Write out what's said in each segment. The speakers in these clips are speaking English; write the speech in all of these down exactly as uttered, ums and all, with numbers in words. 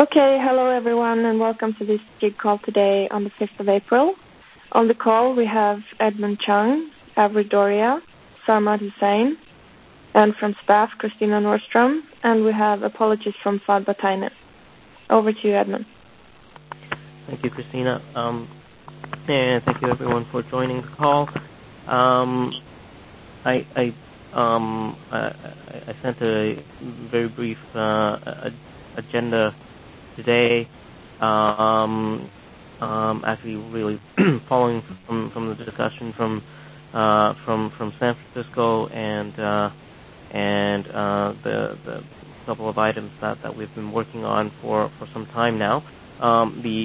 Okay, hello everyone and welcome to this gig call today on the fifth of April. On the call we have Edmund Chung, Avery Doria, Sarmad Hussain, and from staff Christina Nordstrom, and we have apologies from Fad Batainen. Over to you, Edmund. Thank you, Christina. Um, and thank you everyone for joining the call. Um, I, I, um, I, I sent a very brief uh, agenda today, um, um, actually really following from, from the discussion from uh, from from San Francisco and uh, and uh, the, the couple of items that, that we've been working on for, for some time now. Um, the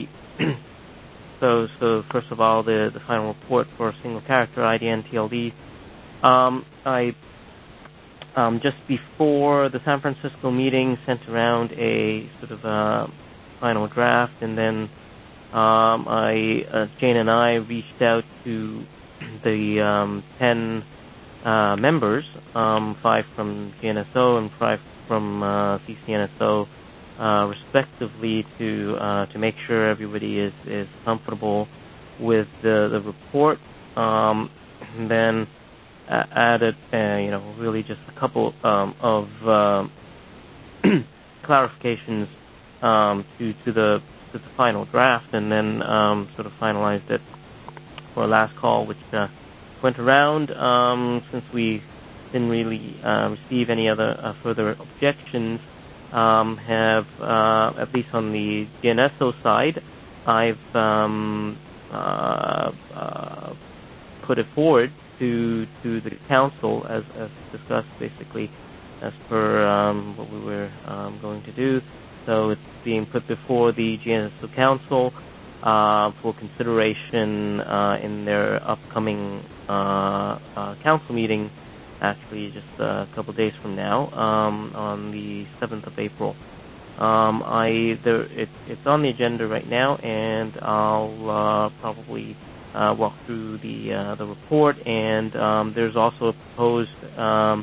so so first of all, the, the final report for single character I D N T L D. Um, I Um, just before the San Francisco meeting, sent around a sort of a final draft, and then um, I, uh, Jane and I reached out to the um, ten uh, members, um, five from G N S O and five from uh, C C N S O, uh, respectively, to uh, to make sure everybody is, is comfortable with the the report. Um, and then Uh, added, uh, you know, really just a couple um, of uh, clarifications um, to to the to the final draft, and then um, sort of finalized it for our last call, which uh, went around. Um, since we didn't really uh, receive any other uh, further objections, um, have uh, at least on the G N S O side, I've um, uh, uh, put it forward to to the council as, as discussed, basically as per um, what we were um, going to do. So it's being put before the G N S O Council uh, for consideration uh, in their upcoming uh, uh, council meeting, actually just a couple days from now, um, on the seventh of April. Um, I there it, it's on the agenda right now, and I'll uh, probably Uh, walk through the uh, the report, and um, there's also a proposed um,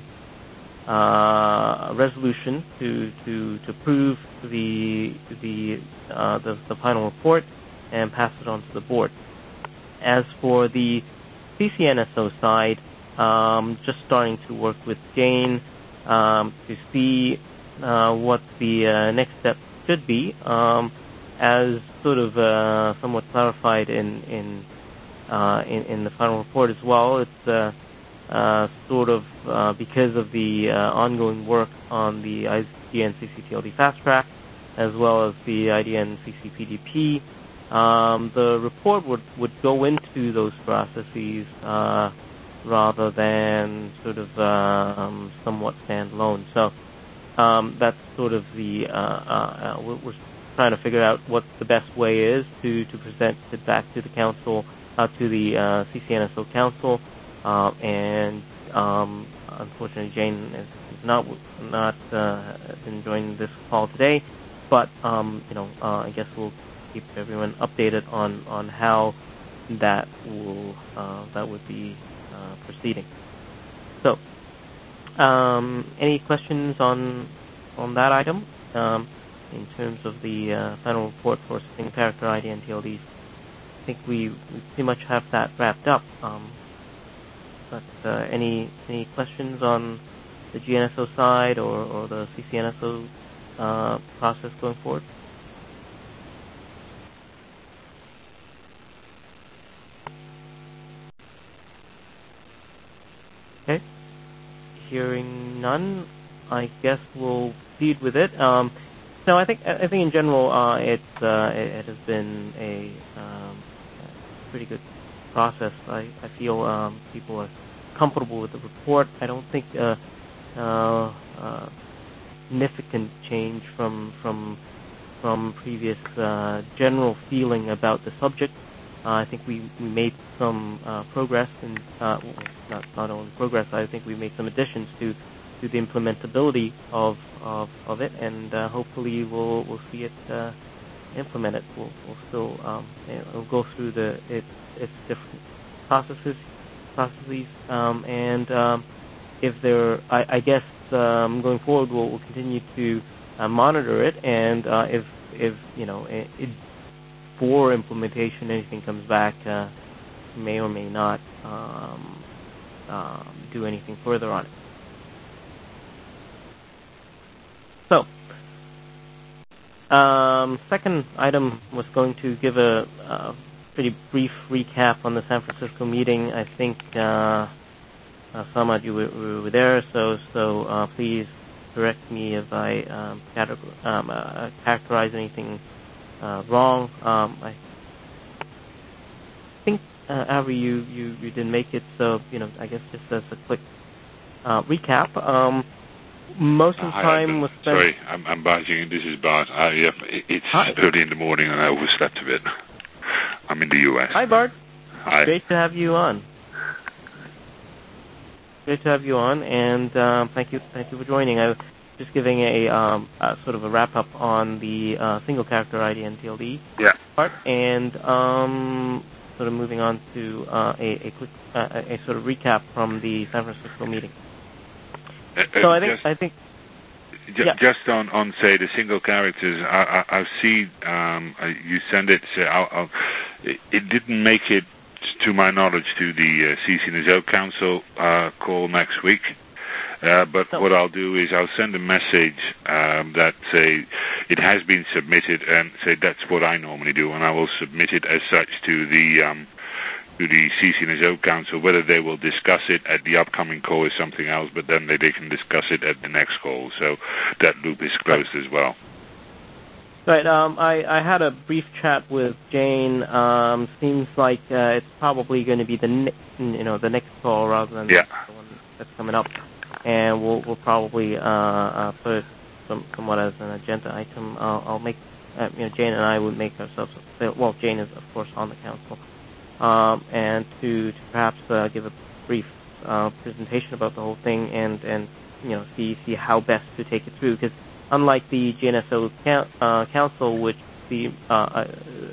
uh, resolution to to to approve the the, uh, the the final report and pass it on to the board. As for the C C N S O side, um, just starting to work with Jane um, to see uh, what the uh, next step should be, um, as sort of uh, somewhat clarified in in Uh, in, in the final report as well. It's uh, uh, sort of uh, because of the uh, ongoing work on the I D N C C T L D fast track, as well as the I D N C C P D P. Um, the report would, would go into those processes uh, rather than sort of um, somewhat standalone. So um, that's sort of the uh, uh, we're, we're trying to figure out what the best way is to, to present it back to the council. Uh, to the uh, C C N S O Council, uh, and um, unfortunately Jane is not not uh, been joining this call today, but um, you know uh, I guess we'll keep everyone updated on, on how that will uh, that would be uh, proceeding. So, um, any questions on on that item um, in terms of the uh, final report for single character I D N T L Ds? I think we, we pretty much have that wrapped up. Um, but uh, any any questions on the G N S O side or, or the C C N S O uh, process going forward? Okay. Hearing none, I guess we'll proceed with it. Um, so I think I think in general uh, it's uh, it, it has been a um, pretty good process. I, I feel um, people are comfortable with the report. I don't think uh, uh, uh, significant change from from from previous uh, general feeling about the subject. Uh, I think we, we made some uh, progress, and uh, not not only progress. I think we made some additions to to the implementability of of, of it, and uh, hopefully we'll we'll see it Uh, implement it. We'll, we'll still um, we'll go through the its its different processes processes um, and um, if there, I, I guess um, going forward we'll, we'll continue to uh, monitor it, and uh, if if you know it, it, for implementation anything comes back, uh, may or may not um, um, do anything further on it. So, um, second item was going to give a, a pretty brief recap on the San Francisco meeting. I think uh, uh, Samad, you were, were there, so so uh, please correct me if I um, categor- um, uh, characterize anything uh, wrong. Um, I think, uh, Avery, you, you, you didn't make it, so you know I guess just as a quick uh, recap. Um, Most of the time was spent... Sorry, I'm, I'm barging in. This is Bart. Uh, yeah, it's Hi. early in the morning and I overslept a bit. I'm in the U S. Hi, Bart. Hi. Great to have you on. Great to have you on, and um, thank you thank you for joining. I was just giving a, um, a sort of a wrap-up on the uh, single-character I D N T L D yeah. part, and um, sort of moving on to uh, a, a quick uh, a sort of recap from the San Francisco meeting. Uh, so I think just, I think j- yeah. just on, on say the single characters, I, I, I see um, you send it. So I'll, I'll, it, it didn't make it, to my knowledge, to the uh, C C N S O Council uh, call next week. Uh, but so, what I'll do is I'll send a message um, that say it has been submitted, and say that's what I normally do, and I will submit it as such to the. Um, to the C C N S O Council. Whether they will discuss it at the upcoming call is something else, but then they, they can discuss it at the next call. So that loop is closed right. as well. Right. Um, I, I had a brief chat with Jane. Um, seems like uh, it's probably going to be the ne- you know the next call rather than yeah. the one that's coming up, and we'll we'll probably uh, uh, put it some, somewhat as an agenda item. I'll, I'll make uh, you know Jane and I would make ourselves well. Jane is of course on the council. Um, and to, to perhaps uh, give a brief uh, presentation about the whole thing, and, and you know see see how best to take it through. Because unlike the G N S O count, uh, Council, which the uh, uh,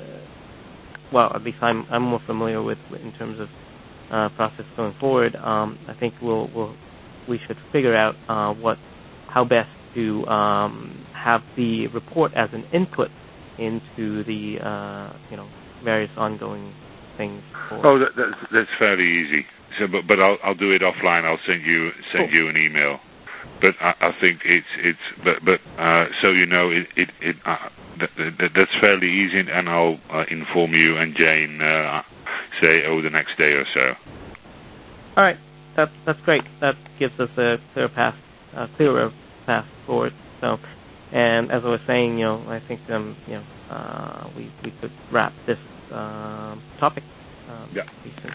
well at least I'm I'm more familiar with in terms of uh, process going forward. Um, I think we'll we'll we should figure out uh, what how best to um, have the report as an input into the uh, you know various ongoing things. Oh, that, that's that's fairly easy. So, but but I'll I'll do it offline. I'll send you send cool. you an email. But I, I think it's it's but but uh, so you know it it, it uh, that, that, that's fairly easy, and I'll uh, inform you and Jane uh, say over the next day or so. All right, that's that's great. That gives us a clear path, a clearer path forward. So, and as I was saying, you know, I think um you know uh, we we could wrap this. Um, topic. Um, yeah.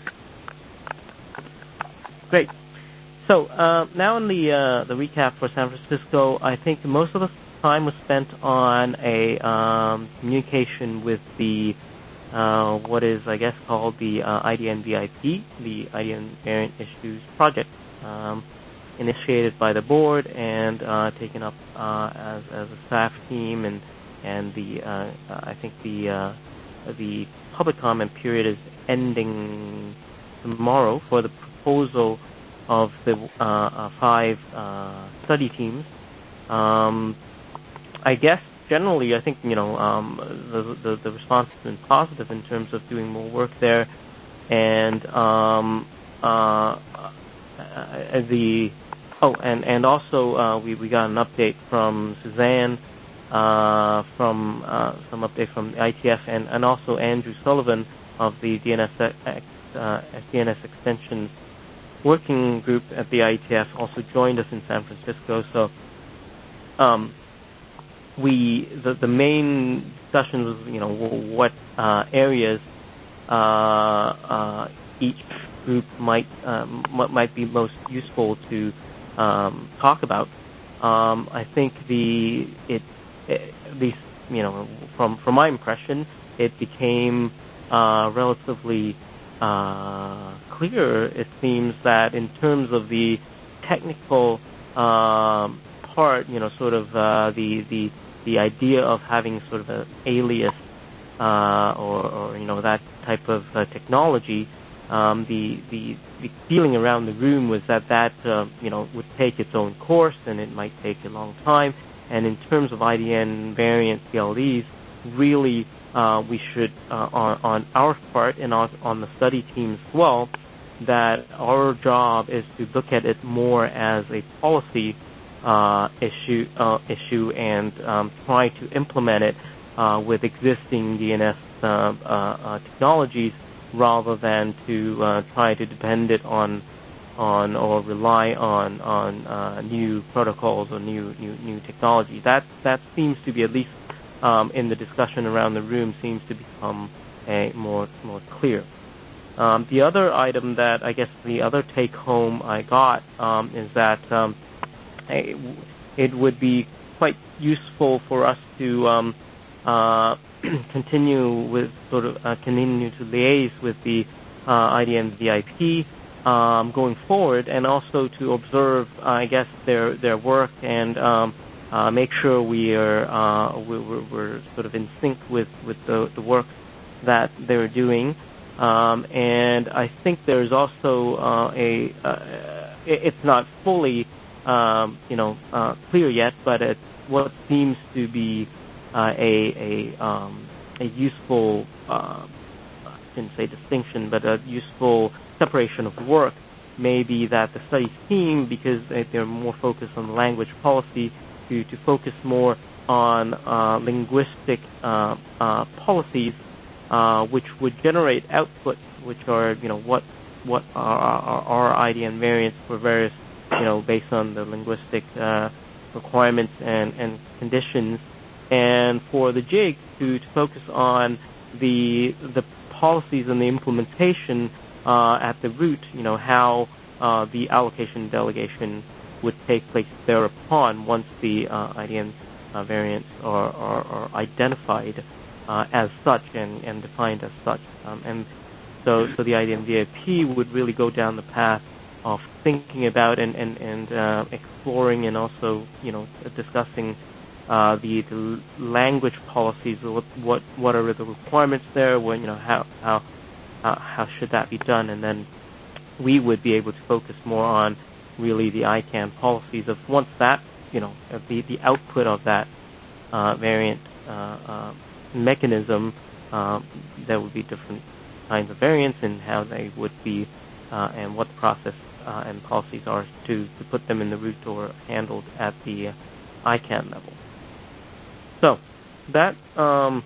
Great. So uh, now in the uh, the recap for San Francisco, I think most of the time was spent on a um, communication with the uh, what is I guess called the uh, I D N V I P, the I D N Variant Issues Project, um, initiated by the board and uh, taken up uh, as as a staff team, and and the uh, I think the uh, the public comment period is ending tomorrow for the proposal of the uh, uh, five uh, study teams. Um, I guess generally, I think you know um, the, the the response has been positive in terms of doing more work there, and um, uh, the oh, and and also uh, we we got an update from Suzanne. Uh, from uh, some update from the I T F, and, and also Andrew Sullivan of the D N S, uh, D N S Extension Working Group at the I T F also joined us in San Francisco. So um, we the, the main discussion was you know what uh, areas uh, uh, each group might um, might be most useful to um, talk about. Um, I think the it. At least, you know, from from my impression, it became uh, relatively uh, clear. It seems that in terms of the technical um, part, you know, sort of uh, the the the idea of having sort of an alias uh, or, or you know that type of uh, technology, um, the, the the feeling around the room was that that uh, you know would take its own course and it might take a long time. And in terms of I D N variant P L Ds, really uh, we should, uh, on, on our part and on, on the study team as well, that our job is to look at it more as a policy uh, issue, uh, issue and um, try to implement it uh, with existing D N S uh, uh, uh, technologies, rather than to uh, try to depend it on on or rely on on uh, new protocols or new new new technology. That that seems to be, at least um, in the discussion around the room, seems to become a more more clear. Um, the other item that I guess the other take home I got um, is that um, it would be quite useful for us to um, uh, continue with sort of uh, continue to liaise with the uh, I D N V I P um, going forward, and also to observe, uh, I guess, their their work and um, uh, make sure we are uh, we're, we're sort of in sync with with the, the work that they're doing. Um, and I think there's also uh, a uh, it's not fully um, you know uh, clear yet, but it's what seems to be uh, a a um, a useful uh, I shouldn't say distinction, but a useful separation of work may be that the studies team, because they're more focused on language policy, to to focus more on uh, linguistic uh, uh, policies. Uh, which would generate outputs, which are, you know, what what are our I D N variants for various, you know, based on the linguistic uh, requirements and, and conditions, and for the jig to, to focus on the the policies and the implementation uh, at the root, you know, how uh, the allocation and delegation would take place thereupon once the uh, I D N uh, variants are, are, are identified Uh, as such and, and defined as such. Um, and so so the I D N V I P would really go down the path of thinking about and, and, and uh, exploring and also, you know, discussing uh, the, the language policies, what, what what are the requirements there, when, you know, how, how, uh, how should that be done, and then we would be able to focus more on really the I CANN policies of once that, you know, the, the output of that uh, variant uh, uh, mechanism, uh, there would be different kinds of variants and how they would be uh, and what the process uh, and policies are to, to put them in the root or handled at the uh, I CANN level. So that um,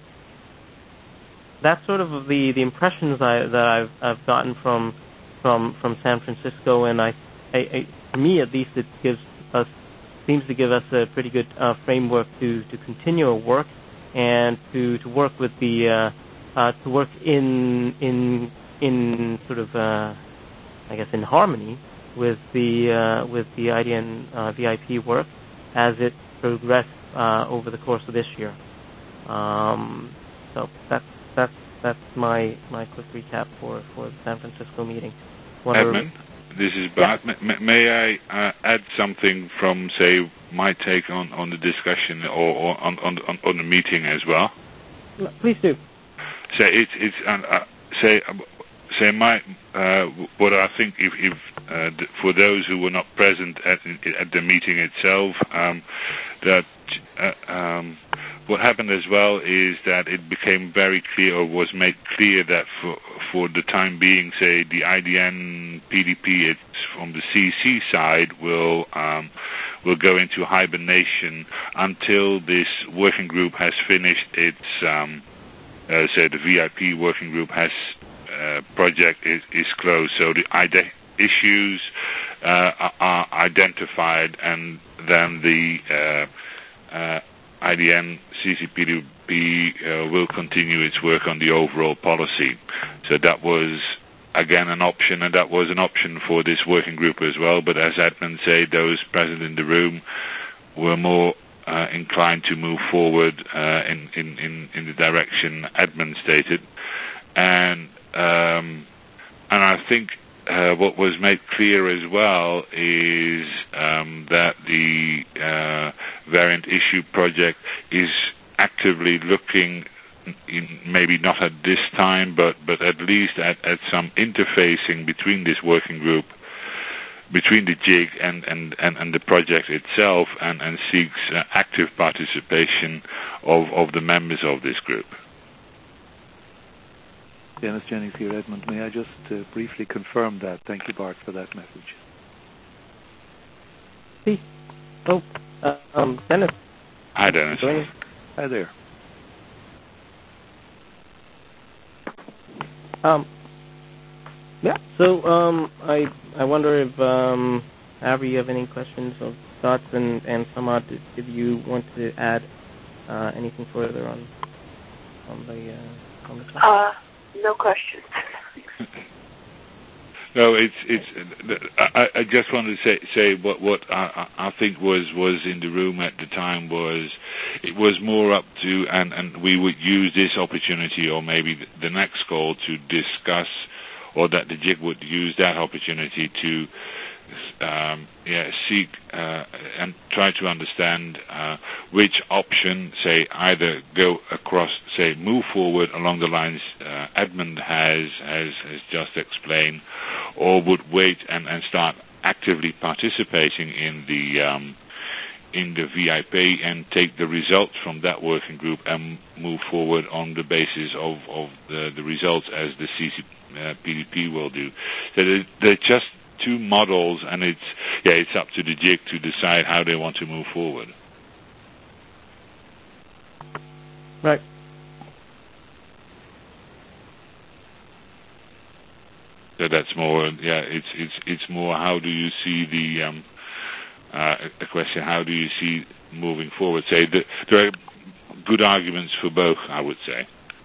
that's sort of the, the impressions I, that I've I've gotten from from from San Francisco, and I, I, I for me at least it gives us seems to give us a pretty good uh, framework to, to continue our work and to, to work with the uh, uh, to work in in in sort of uh, I guess in harmony with the uh, with the I D N uh, V I P work as it progressed uh, over the course of this year. Um, so that's that's that's my my quick recap for, for the San Francisco meeting. Edmund, this is Bart. Yeah. May, may I uh, add something from, say, my take on, on the discussion or, or on, on on the meeting as well? Please do. Say it's it's uh, say say my uh, what I think if, if uh, th- for those who were not present at at the meeting itself, um, that uh, um, what happened as well is that it became very clear, or was made clear, that for for the time being, say the I D N P D P, it's from the C C side will um, will go into hibernation until this working group has finished its um, uh, say the V I P working group has uh, project is, is closed. So the I D issues uh, are, are identified, and then the uh, uh, I D N C C P D P uh, will continue its work on the overall policy. So that was, again, an option, and that was an option for this working group as well. But as Edmund said, those present in the room were more uh, inclined to move forward uh, in, in, in, in the direction Edmund stated. And, um, and I think Uh, what was made clear as well is um, that the uh, variant issue project is actively looking, in, maybe not at this time, but, but at least at, at some interfacing between this working group between the jig and, and, and, and the project itself, and, and seeks uh, active participation of, of the members of this group. Dennis Jennings here, Edmund. May I just uh, briefly confirm that? Thank you, Bart, for that message. Please. Oh, uh, um, Dennis. Hi, Dennis. Hi there. Um, yeah. So, um, I I wonder if um, Avery, you have any questions or thoughts, and and Samad, if you want to add uh, anything further on on the uh, on the topic? Uh, no questions. No, it's it's. I, I just wanted to say say what what I, I think was was in the room at the time was it was more up to, and and we would use this opportunity or maybe the next call to discuss, or that the jig would use that opportunity to um, yeah seek uh, and try to understand uh, which option, say, either go across, say, move forward along the lines uh, Edmund has has has just explained, or would wait and, and start actively participating in the um, in the V I P and take the results from that working group and move forward on the basis of, of the, the results as the C C P D P will do. So they're, they're just two models, and it's yeah it's up to the jig to decide how they want to move forward. Right. So that's more, yeah, it's it's it's more how do you see the um, uh, a question? How do you see moving forward? Say that there are good arguments for both, I would say.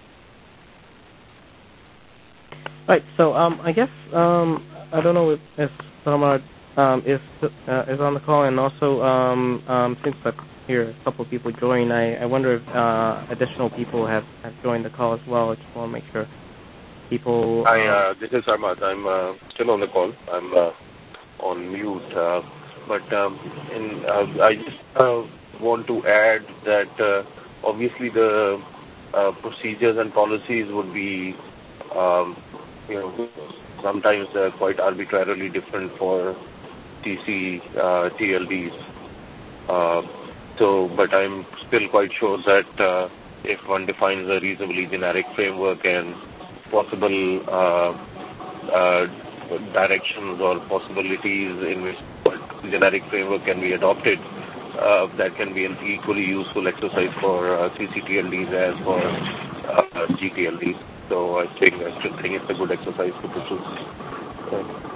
Right. So um, I guess um, I don't know if, if Samad um, is uh, is on the call, and also um, um, since I hear a couple of people join, I, I wonder if uh, additional people have, have joined the call as well. I just want to make sure people. Hi, uh, this is Ahmad. I'm uh, still on the call. I'm uh, on mute, uh, but um, in, uh, I just uh, want to add that uh, obviously the uh, procedures and policies would be, um, you know, sometimes uh, quite arbitrarily different for T C uh, T L Ds. Uh, so, but I'm still quite sure that uh, if one defines a reasonably generic framework and possible uh, uh, directions or possibilities in which a generic framework can be adopted, uh, that can be an equally useful exercise for uh, C C T L Ds as for uh, G T L Ds. So I think I still think it's a good exercise to pursue. Uh,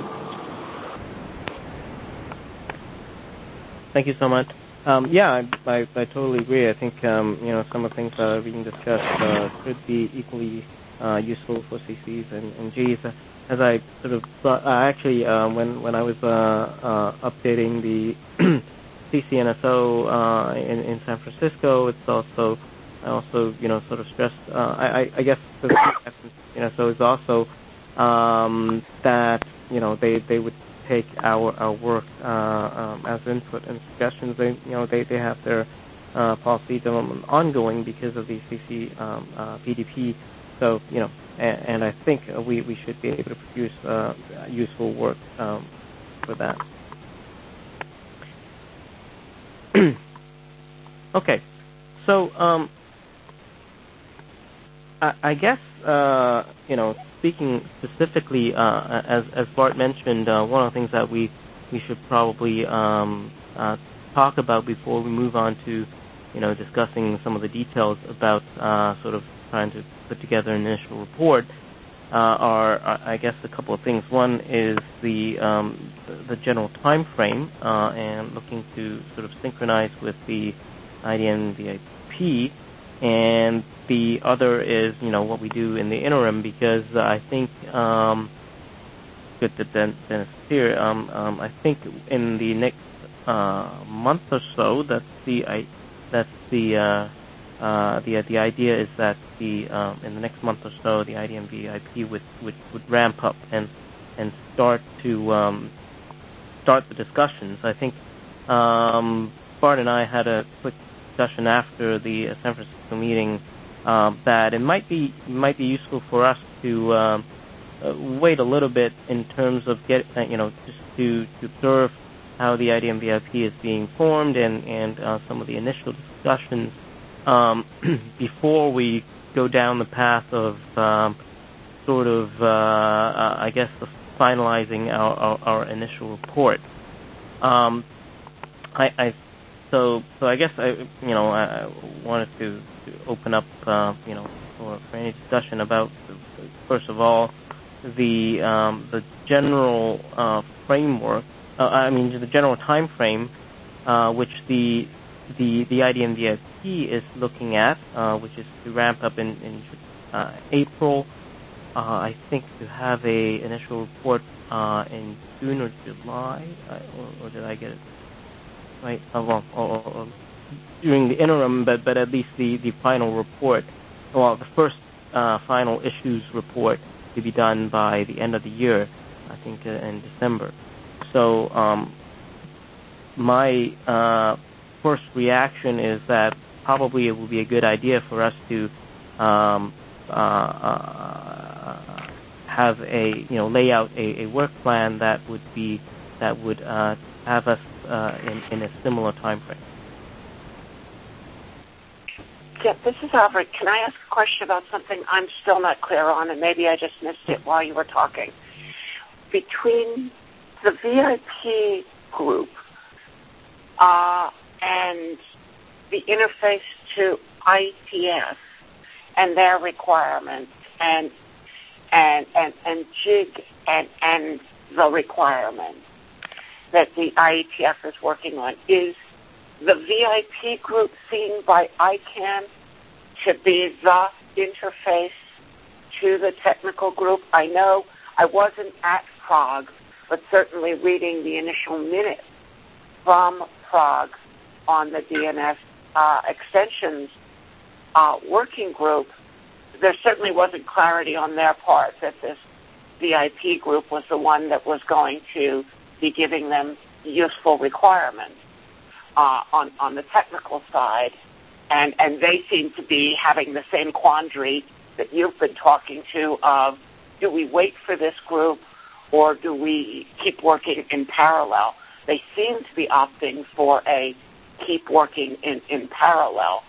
Thank you so much. Um, yeah, I, I, I totally agree. I think um, you know some of the things that are being discussed uh, could be equally uh, useful for C Cs and, and Gs. As I sort of thought, uh, actually, uh, when when I was uh, uh, updating the C C N S O uh, in, in San Francisco, it's also I also you know sort of stressed. Uh, I, I guess the C C N S O is also um, that you know they they would take our, our work uh, um, as input and suggestions. They, you know, they, they have their uh, policy development ongoing because of the C C um, uh, P D P. So, you know, and, and I think we, we should be able to produce uh, useful work um, for that. Okay, so um, I, I guess uh, you know. Speaking specifically, uh, as as Bart mentioned, uh, one of the things that we we should probably um, uh, talk about before we move on to, you know, discussing some of the details about uh, sort of trying to put together an initial report, uh, are, are I guess a couple of things. One is the um, the, the general time frame uh, and looking to sort of synchronize with the I D M V I P. And the other is, you know, what we do in the interim, because I think, um, good that Dennis is here, um, um, I think in the next uh, month or so, that's the I, that's the uh, uh, the the idea is that the um, in the next month or so, the I D M V I P would, would, would ramp up and and start to um, start the discussions. I think um, Bart and I had a quick discussion after the uh, San Francisco meeting um, that it might be might be useful for us to um, uh, wait a little bit in terms of get uh, you know just to, to observe how the I D M V I P is being formed and and uh, some of the initial discussions um, before we go down the path of um, sort of uh, uh, I guess the finalizing our, our, our initial report. Um, I, I so so I guess I you know I wanted to, to open up uh, you know for, for any discussion about first of all the um, the general uh, framework. Uh, I mean the general time frame uh, which the the the I D M V I P is looking at, uh, which is to ramp up in, in uh, April. Uh, I think to have a initial report uh, in June or July, or, or did I get it right? Uh, well, or, or during the interim, but but at least the, the final report, well, the first uh, final issues report to be done by the end of the year, I think uh, in December. So um, my uh, first reaction is that probably it would be a good idea for us to um, uh, uh, have a you know lay out a, a work plan that would be that would uh, have us uh, in, in a similar time frame. Yeah, this is Albert. Can I ask a question about something I'm still not clear on, and maybe I just missed it while you were talking? Between the V I P group uh, and the interface to I T F and their requirements, and and and, and JIG and and the requirements that the I E T F is working on, is the V I P group seen by I CANN to be the interface to the technical group? I know I wasn't at Prague, but certainly reading the initial minutes from Prague on the D N S uh, extensions uh, working group, there certainly wasn't clarity on their part that this V I P group was the one that was going to be giving them useful requirements uh, on, on the technical side. And, and they seem to be having the same quandary that you've been talking to of, do we wait for this group or do we keep working in parallel? They seem to be opting for a keep working in, in parallel.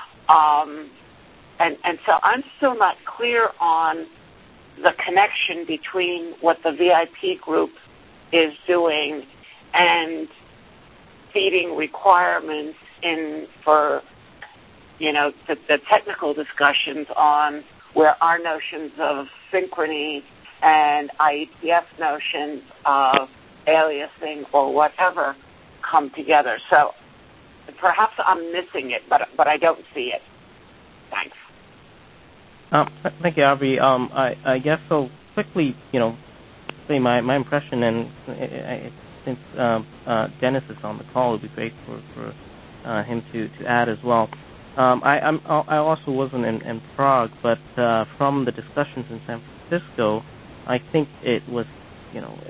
Um, and, and so I'm still not clear on the connection between what the V I P group is doing and feeding requirements in for, you know, the, the technical discussions on where our notions of synchrony and I E T F notions of aliasing or whatever come together. So perhaps I'm missing it, but but I don't see it. Thanks. Um, thank you, Avi. Um, I, I guess so quickly, you know, say my, my impression, and uh, I, since uh, uh, Dennis is on the call, it would be great for, for uh, him to, to add as well. Um, I, I'm, I also wasn't in, in Prague, but uh, from the discussions in San Francisco, I think it was, you know,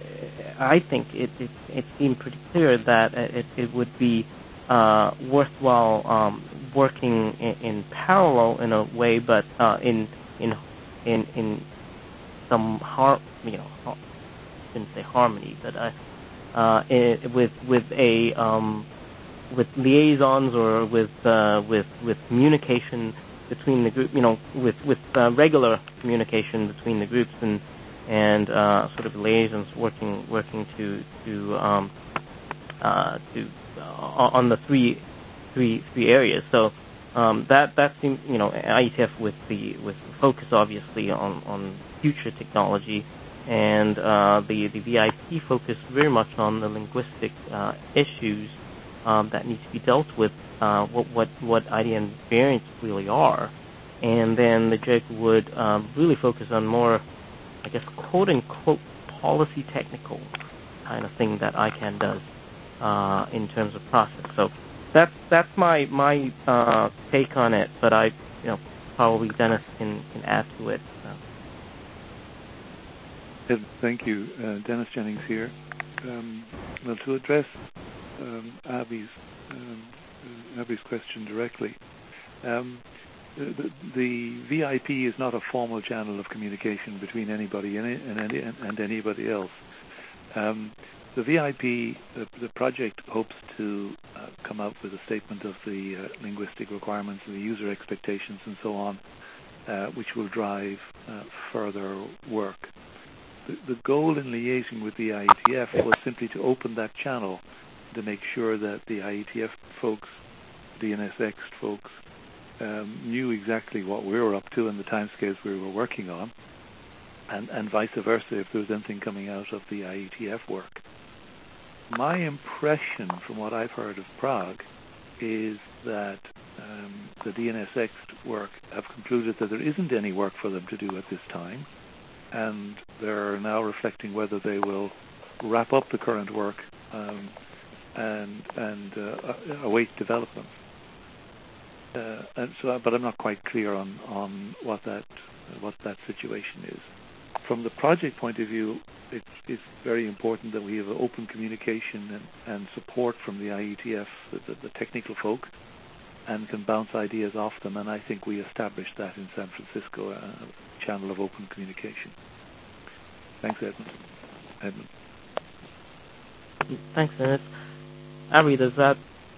I think it, it, it seemed pretty clear that it, it would be uh, worthwhile um, working in, in parallel in a way, but uh, in in in in some har you know, I shouldn't say harmony, but uh, uh, it, with with a um, with liaisons or with uh, with with communication between the group, you know, with with uh, regular communication between the groups and and uh, sort of liaisons working working to to um, uh, to uh, on the three three three areas. So um, that that seems, you know, I E T F with the with the focus obviously on, on future technology, and uh, the the V I P focus very much on the linguistic uh, issues um, that need to be dealt with. Uh, what what what I D M variants really are, and then the JIG would um, really focus on more, I guess, quote unquote policy technical kind of thing that I CANN does uh, in terms of process. So that's that's my my uh, take on it. But I, you know, probably Dennis can, can add to it. So. Thank you, uh, Dennis Jennings here. Um, well, to address um, Abby's um, uh, Abby's question directly, um, the, the V I P is not a formal channel of communication between anybody and, and, any, and anybody else. Um, the V I P, the, the project hopes to uh, come out with a statement of the uh, linguistic requirements and the user expectations and so on, uh, which will drive uh, further work. The, the goal in liaising with the I E T F was simply to open that channel to make sure that the I E T F folks, D N S X folks, um, knew exactly what we were up to and the timescales we were working on, and, and vice versa if there was anything coming out of the I E T F work. My impression from what I've heard of Prague is that um, the D N S X work have concluded that there isn't any work for them to do at this time, and they're now reflecting whether they will wrap up the current work um, and and uh, await development. Uh, and so, but I'm not quite clear on, on what that what that situation is. From the project point of view, it's, it's very important that we have open communication and, and support from the I E T F, the, the technical folk, and can bounce ideas off them. And I think we established that in San Francisco, a channel of open communication. Thanks, Edmund. Edmund. Thanks, Dennis. Abby, does that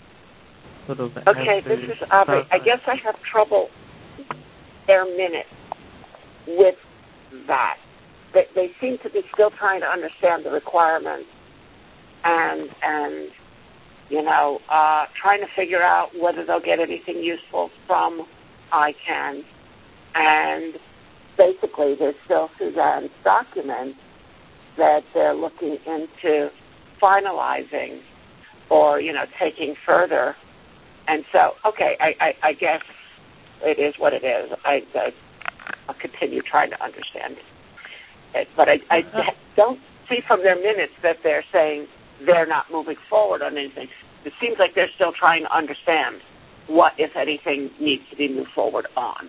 sort of Okay, this is Abby. I guess I have trouble their minute with that. They, they seem to be still trying to understand the requirements and, and you know, uh, trying to figure out whether they'll get anything useful from I CANN. And basically, there's still Suzanne's document that they're looking into finalizing or, you know, taking further. And so, okay, I, I, I guess it is what it is. I, I, I'll continue trying to understand it. But I, I don't see from their minutes that they're saying they're not moving forward on anything. It seems like they're still trying to understand what, if anything, needs to be moved forward on.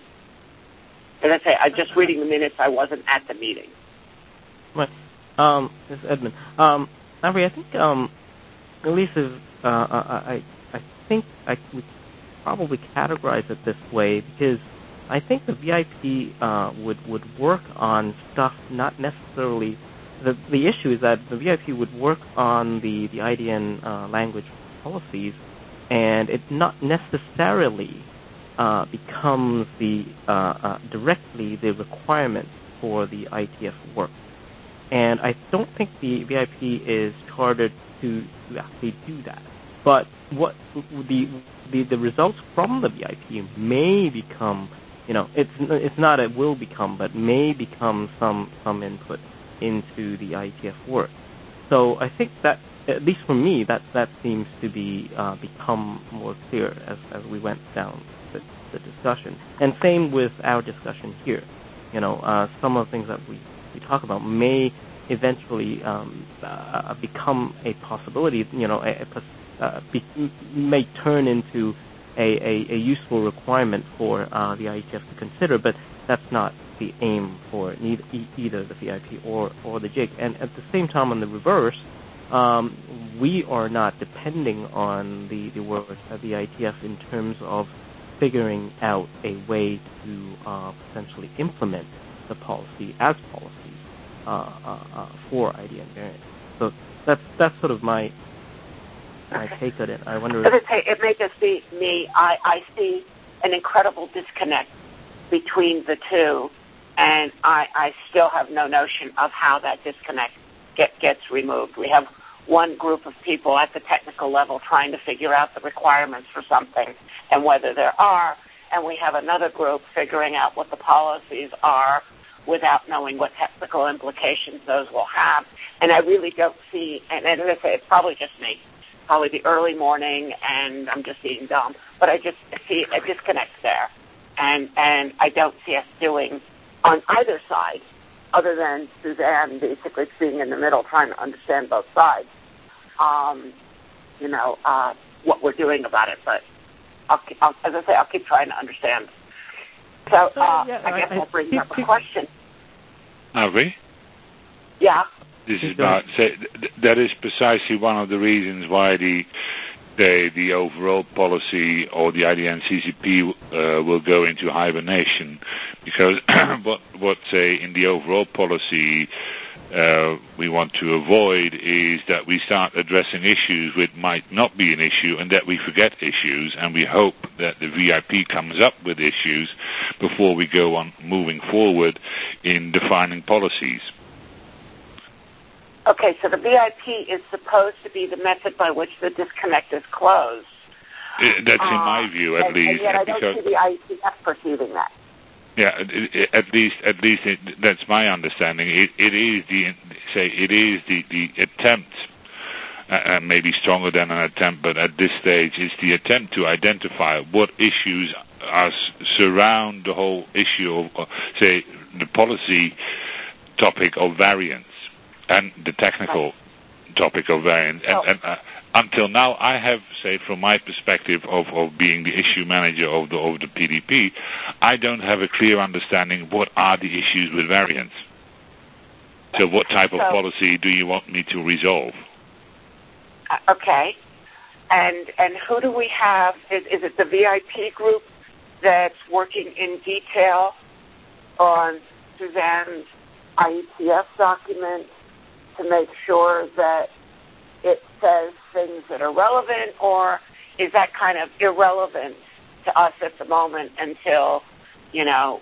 As I say, I'm just reading the minutes. I wasn't at the meeting. Right. Um, this is Edmund. Um, Avery, I think, um, at least if, uh, I, I think I would probably categorize it this way because I think the V I P uh, would, would work on stuff not necessarily... The, the issue is that the V I P would work on the, the I D N uh, language policies, and it not necessarily uh, becomes the uh, uh, directly the requirement for the I T F work. And I don't think the V I P is chartered to, to actually do that. But what the, the the results from the V I P may become, you know, it's it's not it will become, but may become some some input into the I T F work. So I think that, at least for me, that, that seems to be uh, become more clear as, as we went down the, the discussion. And same with our discussion here. You know, uh, some of the things that we, we talk about may eventually um, uh, become a possibility, you know, a, a, uh, be, may turn into a, a, a useful requirement for uh, the I T F to consider, but that's not the aim for neither, either the V I P or, or the J I C. And at the same time, on the reverse, um, we are not depending on the, the work of the I T F in terms of figuring out a way to uh, potentially implement the policy as policies uh, uh, uh, for I D N variants. So that's that's sort of my my take on it. I wonder. As I say, it may just be me. I, I see an incredible disconnect between the two, and I, I still have no notion of how that disconnect get, gets removed. We have one group of people at the technical level trying to figure out the requirements for something and whether there are, and we have another group figuring out what the policies are without knowing what technical implications those will have. And I really don't see, and as I say, it's probably just me, probably the early morning, and I'm just being dumb, but I just see a disconnect there. And and I don't see us doing on either side, other than Suzanne basically being in the middle trying to understand both sides, um, you know, uh, what we're doing about it. But I'll, I'll, as I say, I'll keep trying to understand. So uh, uh, yeah, I guess I, I'll bring up a question. Are we? Yeah. This is about, so that is precisely one of the reasons why the say, the overall policy or the I D N C C P uh, will go into hibernation, because what, what say, in the overall policy uh, we want to avoid is that we start addressing issues which might not be an issue and that we forget issues, and we hope that the V I P comes up with issues before we go on moving forward in defining policies. Okay, so the V I P is supposed to be the method by which the disconnect is closed. That's in my uh, view, at and, least. And yet I don't because, see the I E T F perceiving that. Yeah, at least, at least it, that's my understanding. It, it is the say, it is the the attempt, uh, maybe stronger than an attempt, but at this stage, it's the attempt to identify what issues are surround the whole issue of, uh, say, the policy topic of variance and the technical topic of variance. And, and uh, until now, I have, say, from my perspective of, of being the issue manager of the of the P D P, I don't have a clear understanding what are the issues with variance. So what type of so, policy do you want me to resolve? Uh, okay. And and who do we have? Is, is it the V I P group that's working in detail on Suzanne's I E T F document to make sure that it says things that are relevant, or is that kind of irrelevant to us at the moment until, you know,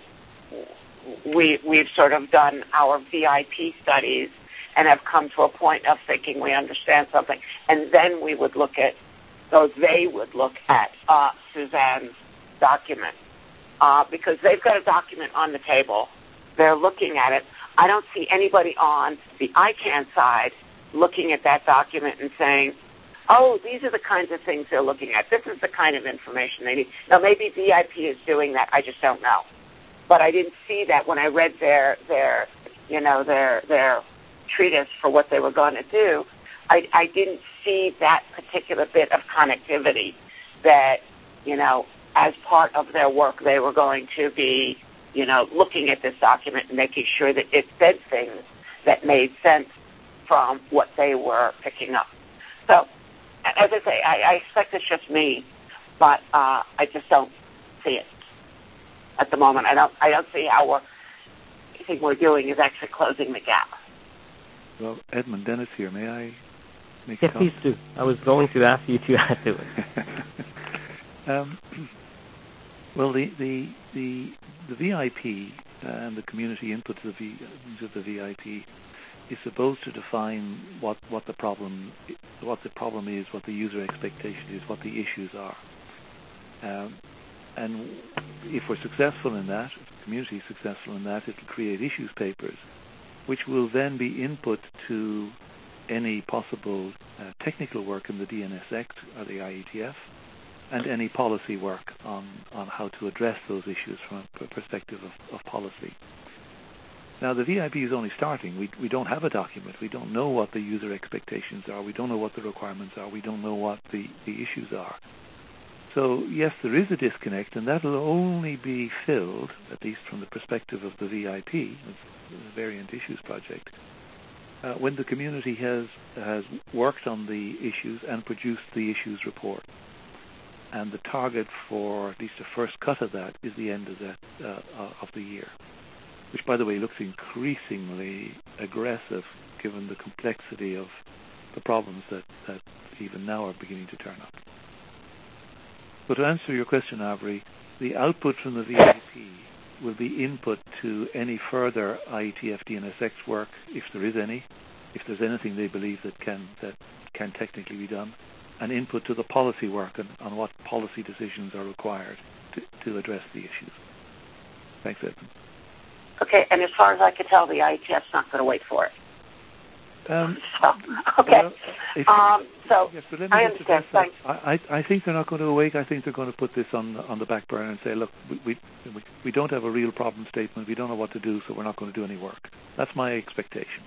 we, we've sort of done our V I P studies and have come to a point of thinking we understand something, and then we would look at, so they would look at uh, Suzanne's document, uh, because they've got a document on the table. They're looking at it. I don't see anybody on the I CANN side looking at that document and saying, oh, these are the kinds of things they're looking at. This is the kind of information they need. Now, maybe V I P is doing that. I just don't know. But I didn't see that when I read their, their you know, their their treatise for what they were going to do. I, I didn't see that particular bit of connectivity that, you know, as part of their work they were going to be, you know, looking at this document and making sure that it said things that made sense from what they were picking up. So, as I say, I, I expect it's just me, but uh, I just don't see it at the moment. I don't. I don't see how we're. Anything we're doing is actually closing the gap. Well, Edmund Dennis here. May I make yes, a comment? please do. I was going to ask you to add to it. um, well, the the the the V I P and the community input to the v, to the V I P is supposed to define what, what the problem what the problem is, what the user expectation is, what the issues are. Um, and if we're successful in that, if the community is successful in that, it will create issues papers, which will then be input to any possible uh, technical work in the D N S X or the I E T F, and any policy work on, on how to address those issues from a perspective of, of policy. Now, the V I P is only starting. We we don't have a document. We don't know what the user expectations are. We don't know what the requirements are. We don't know what the, the issues are. So, yes, there is a disconnect, and that will only be filled, at least from the perspective of the V I P, the Variant Issues Project, uh, when the community has has worked on the issues and produced the issues report. And the target for at least a first cut of that is the end of that uh, of the year, which, by the way, looks increasingly aggressive given the complexity of the problems that, that even now are beginning to turn up. But to answer your question, Avery, the output from the V I P will be input to any further I E T F D N S X work, if there is any, if there's anything they believe that can that can technically be done, and input to the policy work on, on what policy decisions are required to, to address the issues. Thanks, Edmund. Okay, and as far as I can tell, the I E T F's not going to wait for it. Um, so, okay. Well, if, um, so yes, but let me I understand. Thanks. I, I think they're not going to awake. I think they're going to put this on on the back burner and say, look, we, we we don't have a real problem statement. We don't know what to do, so we're not going to do any work. That's my expectation.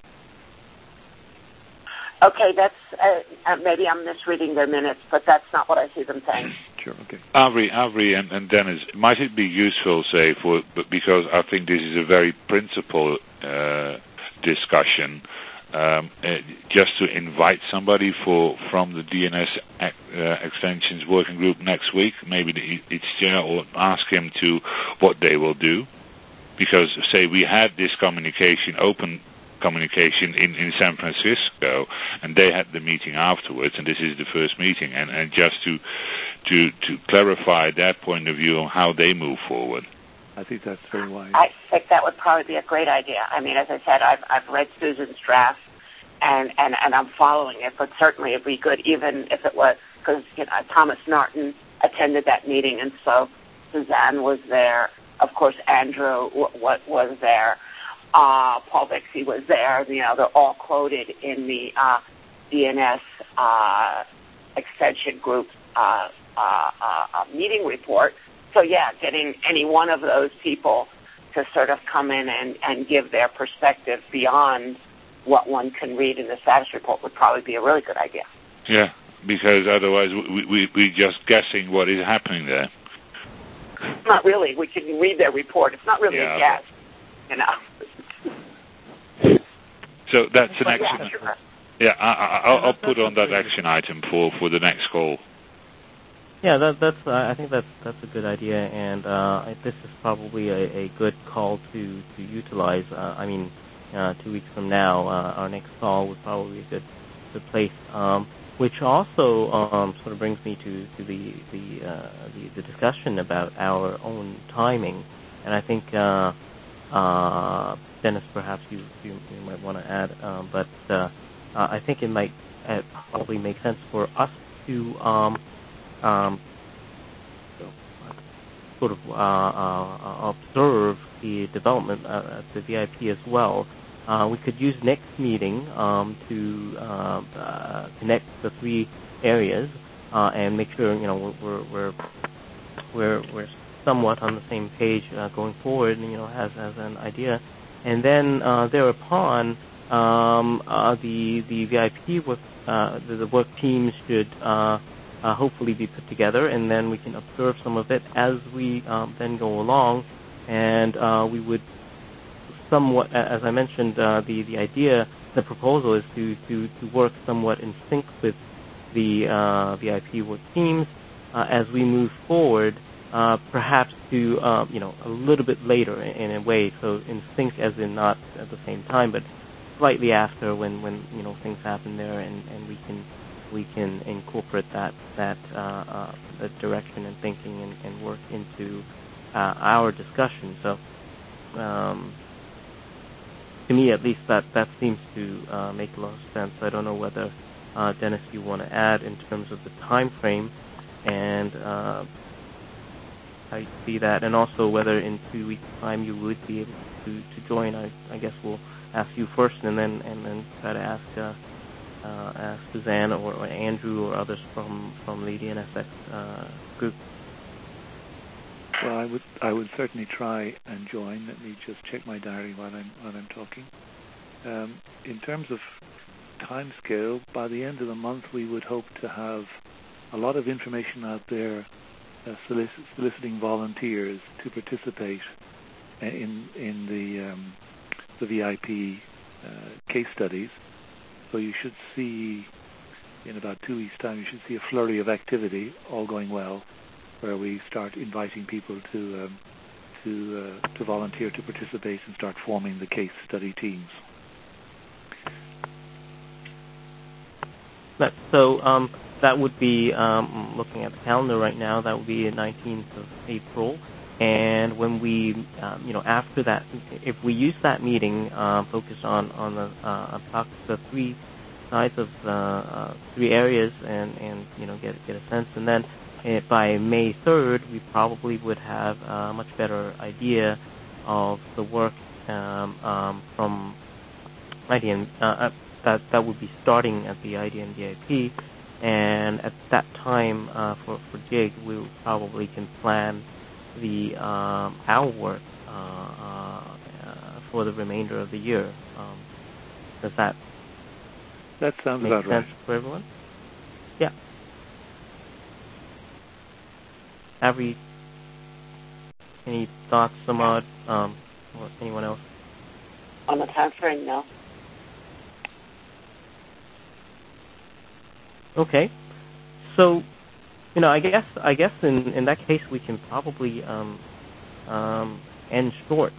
Okay, that's uh, uh, maybe I'm misreading their minutes, but that's not what I see them saying. Sure. Okay. Avery, Avery, and, and Dennis, might it be useful, say, for because I think this is a very principled uh, discussion. um, uh, just to invite somebody for from the D N S uh, extensions working group next week, maybe the, its chair, or ask him to what they will do. Because, say, we had this communication, open communication in, in San Francisco, and they had the meeting afterwards, and this is the first meeting, and, and just to to to clarify that point of view on how they move forward. I think that's very wise. I think that would probably be a great idea. I mean, as I said, I've I've read Susan's draft, and, and, and I'm following it, but certainly it'd be good even if it was, because you know, Thomas Norton attended that meeting, and so Suzanne was there. Of course, Andrew w- w- was there. Uh, Paul Bixby was there. You know, they're all quoted in the uh, D N S uh, extension group uh, uh, uh, meeting report. So, yeah, getting any one of those people to sort of come in and, and give their perspective beyond what one can read in the status report would probably be a really good idea. Yeah, because otherwise we, we, we're just guessing what is happening there. Not really. We can read their report. It's not really yeah, a guess, you know. So that's an but action. Yeah, sure. yeah I, I, I'll, I'll put on that action item for, for the next call. Yeah, that, that's. Uh, I think that's that's a good idea, and uh, this is probably a, a good call to to utilize. Uh, I mean, uh, two weeks from now, uh, our next call would probably be a good good place. Um, which also um, sort of brings me to to the the, uh, the the discussion about our own timing, and I think uh, uh, Dennis, perhaps you you, you might want to add, um, but uh, uh, I think it might uh, probably make sense for us to um, um, sort of uh, uh, observe the development uh, at the V I P as well. Uh, we could use next meeting um, to uh, uh, connect the three areas uh, and make sure you know we're we're we're we're somewhat on the same page uh, going forward. You know, as as an idea, and then uh, thereupon um, uh, the the V I P with uh, the, the work teams should uh, uh, hopefully be put together, and then we can observe some of it as we um, then go along, and uh, we would. Somewhat, as I mentioned, uh, the the idea, the proposal is to, to, to work somewhat in sync with the uh, V I P work teams uh, as we move forward, uh, perhaps to um, you know a little bit later in, in a way. So in sync, as in not at the same time, but slightly after when, when you know things happen there, and, and we can we can incorporate that that uh, uh, that direction and thinking and, and work into uh, our discussion. So. Um, To me, at least, that, that seems to uh, make a lot of sense. I don't know whether, uh, Dennis, you want to add in terms of the time frame and uh, how you see that, and also whether in two weeks' time you would be able to, to join. I, I guess we'll ask you first, and then and then try to ask uh, uh, ask Suzanne or, or Andrew or others from from the D N S X uh, group. Well, I would I would certainly try and join. Let me just check my diary while I'm while I'm talking. Um, in terms of time scale, by the end of the month, we would hope to have a lot of information out there, uh, solic- soliciting volunteers to participate in in the um, the V I P uh, case studies. So you should see in about two weeks' time, you should see a flurry of activity, all going well, where we start inviting people to um, to uh, to volunteer to participate and start forming the case study teams. That, so um, that would be um, looking at the calendar right now. That would be the nineteenth of April, and when we, um, you know, after that, if we use that meeting uh, focused on on the uh, the three sides of the uh, three areas, and and you know get get a sense, and then. By May third, we probably would have a much better idea of the work um, um, from I D N. Uh, that that would be starting at the I D N V I P, and at that time uh, for for JIG, we probably can plan the um, our work uh, uh, for the remainder of the year. Um, does that that sounds make about sense right for everyone? Yeah. Avery, any thoughts, Samad, um, or anyone else? On the time frame, no. Okay. So, you know, I guess I guess in, in that case we can probably um, um, end short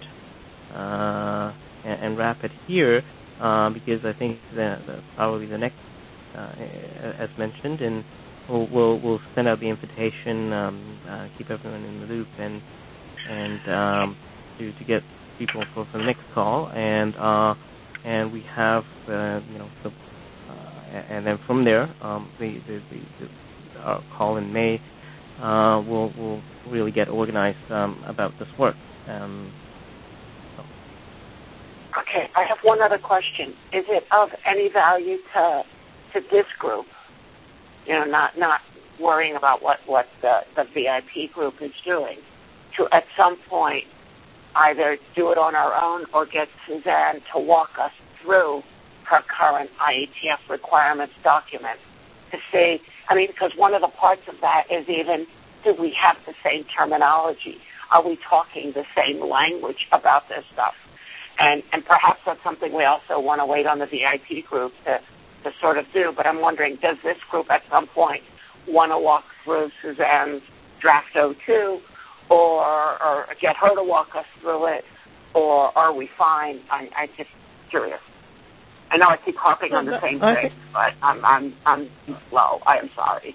uh, and, and wrap it here uh, because I think that the, probably the next, uh, as mentioned, and we'll, we'll we'll send out the invitation, um, uh, keep everyone in the loop, and and um, to to get people for, for the next call, and uh, and we have uh, you know the. And then from there, um, the, the, the, the uh, call in May uh, will will really get organized um, about this work. Um, so. Okay, I have one other question. Is it of any value to to this group? You know, not not worrying about what what the, the V I P group is doing, to at some point either do it on our own or get Suzanne to walk us through her current I A T F requirements document to see, I mean, because one of the parts of that is even, do we have the same terminology? Are we talking the same language about this stuff? And and perhaps that's something we also want to wait on the V I P group to, to sort of do, but I'm wondering, does this group at some point want to walk through Suzanne's draft O two or, or get her to walk us through it, or are we fine? I, I'm just curious. I know I keep harping on the same thing, but I'm I'm I'm slow. I am sorry.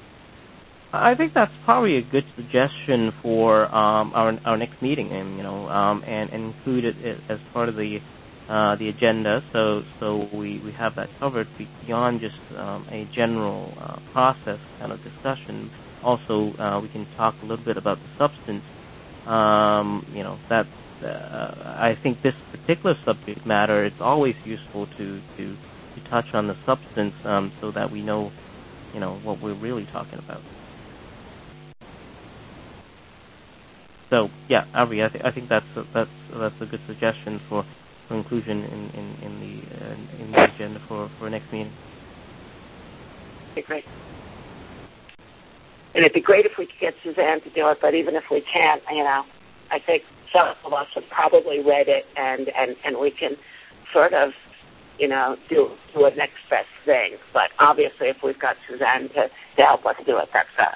I think that's probably a good suggestion for um, our our next meeting, and you know, um, and, and include it as part of the uh, the agenda, so so we, we have that covered beyond just um, a general uh, process kind of discussion. Also, uh, we can talk a little bit about the substance. Um, you know that. Uh, I think this particular subject matter, it's always useful to, to, to touch on the substance um, so that we know, you know, what we're really talking about. So, yeah, Avi, I, th- I think that's a, that's that's a good suggestion for, for inclusion in in, in the uh, in the agenda for, for next meeting. Okay, great. And it'd be great if we could get Suzanne to do it, but even if we can't, you know, I think some of us have probably read it, and, and, and we can sort of, you know, do do a next best thing. But obviously, if we've got Suzanne to, to help us do it, that's best.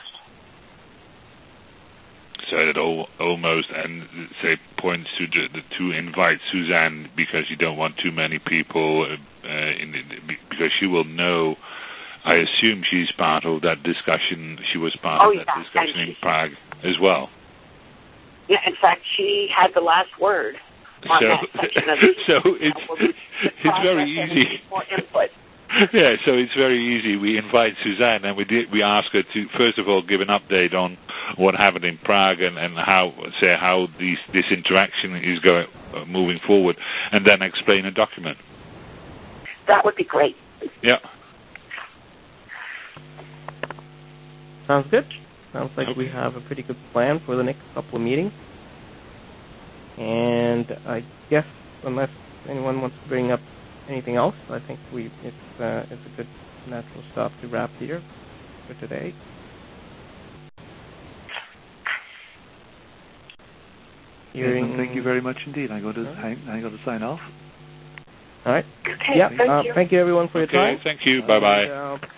So it all, almost and say points to the, to invite Suzanne because you don't want too many people, uh, in the, because she will know. I assume she's part of that discussion. She was part oh, of that yeah, discussion in Prague as well. Yeah, in fact, she had the last word on so, that section of the so it's, it's very easy. More input. Yeah, so it's very easy. We invite Suzanne and we did, we ask her to first of all give an update on what happened in Prague and, and how say how these, this interaction is going uh, moving forward, and then explain a document. That would be great. Yeah. Sounds good. Sounds like okay. we have a pretty good plan for the next couple of meetings. And I guess, unless anyone wants to bring up anything else, I think we it's uh, it's a good natural stop to wrap here for today. Hearing... Thank you very much indeed. I'm going to right. hang, I'm going to sign off. All right. Okay, yeah. thank uh, you. Thank you everyone for okay, your time. Thank you. Bye bye. And, uh,